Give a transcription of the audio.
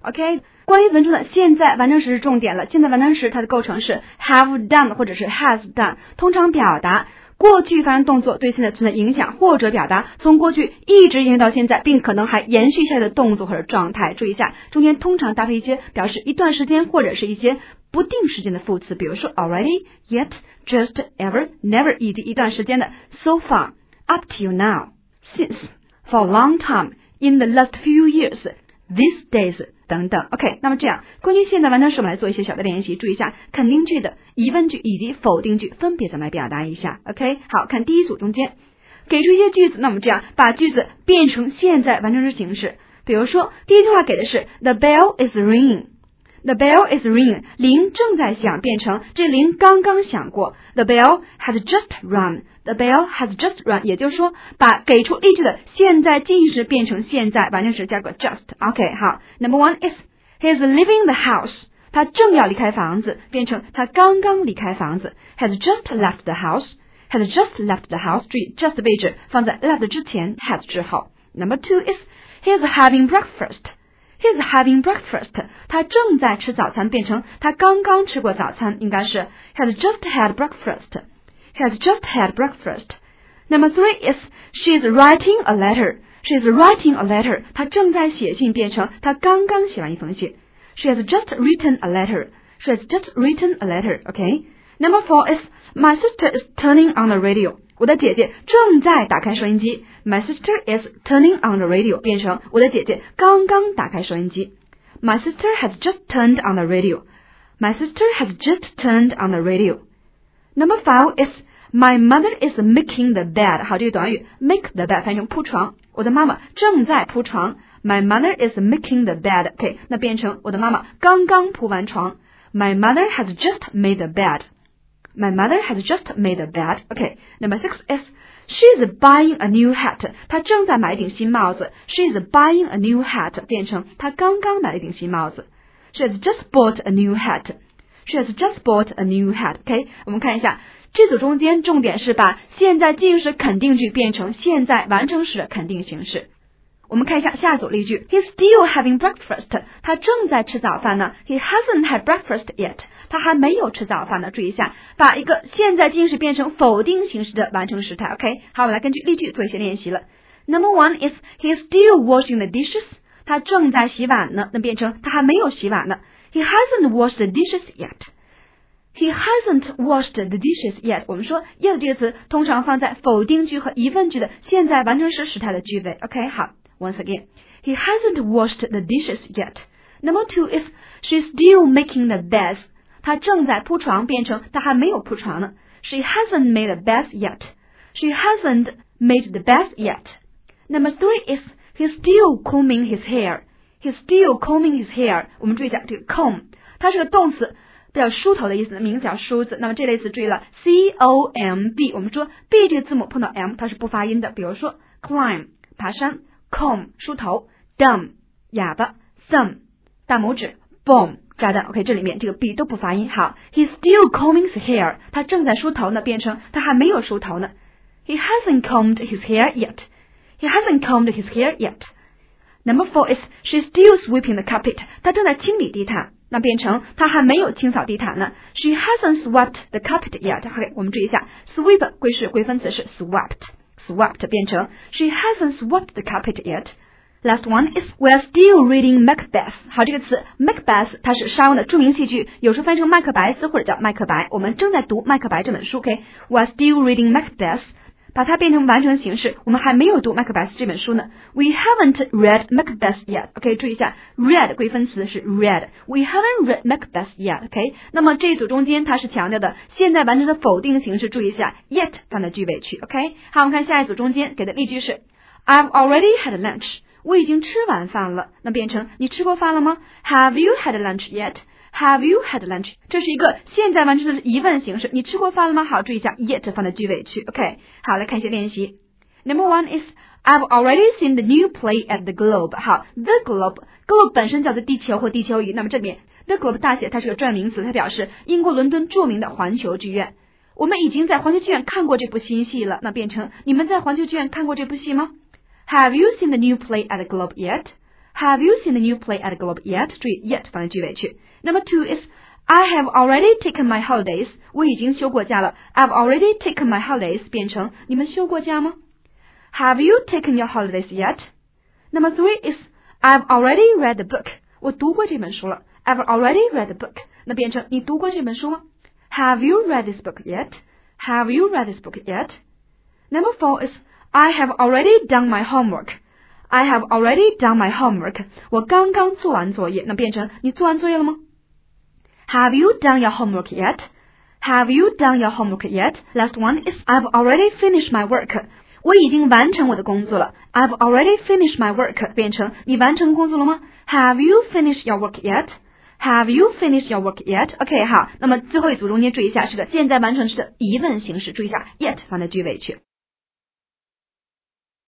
OK， 关于文中的现在完成时是重点了。现在完成时它的构成是 have done 或者是 has done， 通常表达过去发生动作对现在存在影响，或者表达从过去一直延续到现在，并可能还延续下来的动作或者状态。注意一下，中间通常搭配一些表示一段时间或者是一些不定时间的副词，比如说 already, yet, just, ever, never， 以及一段时间的 so far, up till now, since, for a long time, in the last few years, these days 等等。 OK， 那么这样关于现在完成时我们来做一些小的练习，注意一下肯定句的疑问句以及否定句分别咱们来表达一下。 OK， 好，看第一组中间给出一些句子，那我们这样把句子变成现在完成时形式。比如说第一句话给的是 The bell is ringing， The bell is ringing， 铃正在响，变成这铃刚刚响过。 The bell has just rung， The bell has just rung， 也就是说把给出例句的现在进行时变成现在完成时加个 just。 OK， 好， Number one is He's leaving the house， 他正要离开房子，变成他刚刚离开房子。 Has just left the house， Has just left the house， 注意 just 的位置放在 left 之前 has 之后。 Number two is He's having breakfast，He's having breakfast， 他正在吃早餐，变成他刚刚吃过早餐，应该是 has just had breakfast， has just had breakfast。 Number three is she's writing a letter， she's writing a letter， 他正在写信，变成他刚刚写完一封信。 She has just written a letter， she has just written a letter。 OK， Number four is my sister is turning on the radio， 我的姐姐正在打开收音机。 My sister is turning on the radio， 变成我的姐姐刚刚打开收音机。 My sister has just turned on the radio， My sister has just turned on the radio。 Number five is my mother is making the bed。 好，这个短语 make the bed 翻译成铺床，我的妈妈正在铺床。 My mother is making the bed。 OK， 那变成我的妈妈刚刚铺完床。 My mother has just made the bed，My mother has just made a bed。 OK， Number six is She's buying a new hat， 她正在买一顶新帽子。 She's buying a new hat， 变成她刚刚买了一顶新帽子。 She has just bought a new hat， She has just bought a new hat。 OK， 我们看一下这组中间重点是把现在进行时肯定句变成现在完成时的肯定形式。我们看一下下组例句 He's still having breakfast， 他正在吃早饭呢。 He hasn't had breakfast yet， 他还没有吃早饭呢。注意一下把一个现在进行时变成否定形式的完成时态。 OK， 好，我们来根据例句做一些练习了。 Number one is He's still washing the dishes， 他正在洗碗呢，那变成他还没有洗碗呢。 He hasn't washed the dishes yet， He hasn't washed the dishes yet。 我们说 yet 这个词通常放在否定句和疑问句的现在完成时时态的句尾。 OK， 好，Once again, he hasn't washed the dishes yet. Number two is she's still making the beds. 她正在铺床，变成她还没有铺床呢。She hasn't made the beds yet. She hasn't made the beds yet. Number three is he's still combing his hair. He's still combing his hair. 我们注意一下这个 comb， 它是个动词，表示梳头的意思，名字叫梳子。那么这类词注意了 C-O-M-B， 我们说 B 这个字母碰到 M 它是不发音的，比如说 climb 爬山，comb 梳头， dumb 哑巴， thumb 大拇指， bomb 炸弹。 OK， 这里面这个 B 都不发音。好， He's still combing his hair， 他正在梳头呢，变成他还没有梳头呢。 He hasn't combed his hair yet， He hasn't combed his hair yet。 Number four is she's still sweeping the carpet， 他正在清理地毯，那变成他还没有清扫地毯呢。 She hasn't swept the carpet yet。 OK， 我们注意一下 sweep 归式归分词是 swept， 变成 She hasn't swept the carpet yet。 Last one is we're still reading Macbeth。 好，这个词 Macbeth 它是莎翁的著名戏剧，有时候翻译成麦克白斯或者叫麦克白。我们正在读麦克白这本书。 OK， we're still reading Macbeth， 把它变成完成形式，我们还没有读麦克白斯这本书呢。 We haven't read Macbeth yet。 OK， 注意一下 read 归分词是 read， We haven't read Macbeth yet。 OK， 那么这一组中间它是强调的现在完成的否定形式，注意一下 yet 放在句尾去。 OK， 好，我们看下一组中间给的例句是 I've already had lunch， 我已经吃完饭了，那变成你吃过饭了吗？ Have you had lunch yet？Have you had lunch？ 这是一个现在完成的疑问形式，你吃过饭了吗？好，注意一下 yet 放在句尾去。 OK， 好，来看一些练习。 Number one is I've already seen the new play at the Globe。 好， The Globe 本身叫做地球或地球仪，那么这里面 The Globe 大写它是个专名词，它表示英国伦敦著名的环球剧院。我们已经在环球剧院看过这部新戏了，那变成你们在环球剧院看过这部戏吗？ Have you seen the new play at the Globe yet？ Have you seen the new play at the Globe yet? 注意 yet 放在句尾去。Number 2 is I have already taken my holidays. 我已经休过假了。I've already taken my holidays 变成你们休过假吗？ Have you taken your holidays yet? Number 3 is I've already read the book. 我读过这本书了。I've already read the book. 那变成你读过这本书吗？ Have you read this book yet? Have you read this book yet? Number 4 is I have already done my homework. I have already done my homework. 我刚刚做完作业。那变成你做完作业了吗？ Have you done your homework yet? Have you done your homework yet? Last one is I've already finished my work. 我已经完成我的工作了。I've already finished my work 变成你完成工作了吗？ Have you finished your work yet? Have you finished your work yet? OK 好，那么最后一组中间注意一下是个现在完成时的疑问形式，注意一下 yet 放在句尾去。